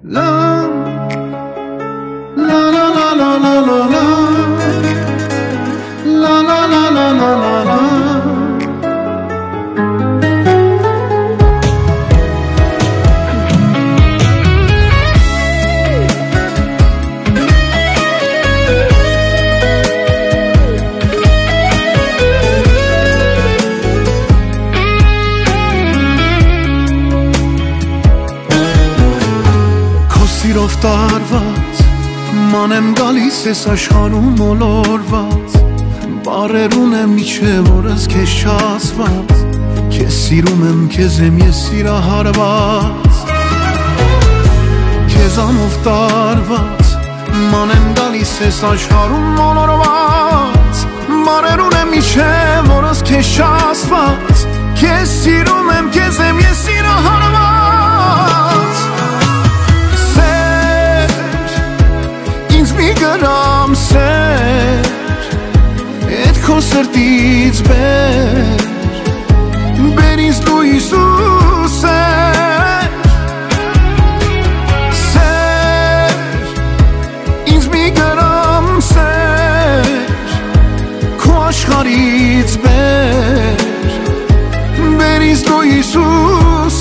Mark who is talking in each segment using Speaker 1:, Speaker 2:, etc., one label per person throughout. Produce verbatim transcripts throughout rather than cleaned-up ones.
Speaker 1: La la la la la la la la la la la la la la. Սիրով տարված մանեմ գալիս ես աշխարհում մոլորված բառեր ունեմ միջև օրս քեզ չասված քեզ սիրում եմ քեզ եմ ես սիրահարված քեզանով տարված մանեմ գալիս ես աշխարհում մոլորված բառեր ունեմ միջև օրս քեզ չասված քեզ սիրում եմ քեզ եմ ես սիրահարված մի գրամ սեր էդ քո սրտից բեր բեր ինձ դու Հիսուս սեր ինձ մի գրամ սեր քո աշխարհից բեր բեր ինձ դու Հիսուս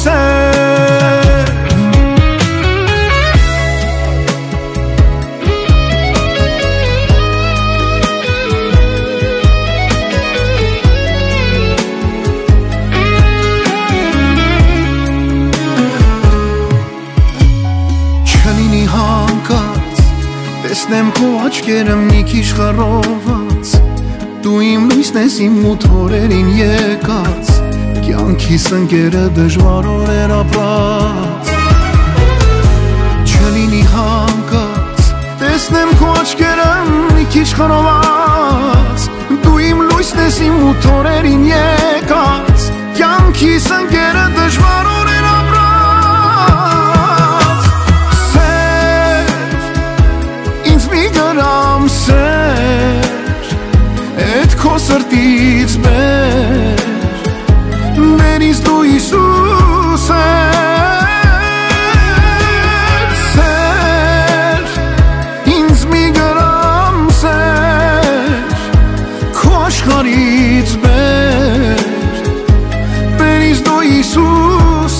Speaker 1: Տեսնեմ քո աչքերը մի քիչ խռոված Դու իմ լույսն ես իմ մութ օրերին եկած Կյանքիս ընկերը դժվար օրեր ապրած Չլինի հանկած Տեսնեմ քո աչքերը մի քիչ խռոված Դու իմ լույսն ես իմ մութ օրերին եկած Կյանքիս ընկերը դժվար օրեր ապրած գրամ սեր էդ քո սրտից բեր բեր ինձ դու Հիսուս սեր ինձ մի գրամ սեր քո աշխարհից բեր բեր ինձ դու Հիսուս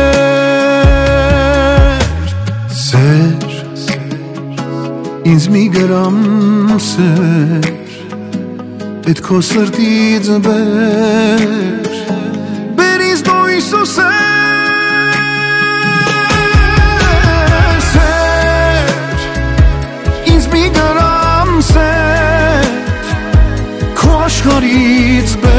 Speaker 1: սեր ինձ մի գրամ սեր էդ քո սրտից բեր բեր ինձ դու Հիսուս սեր ինձ մի գրամ սեր քո աշխարհից բեր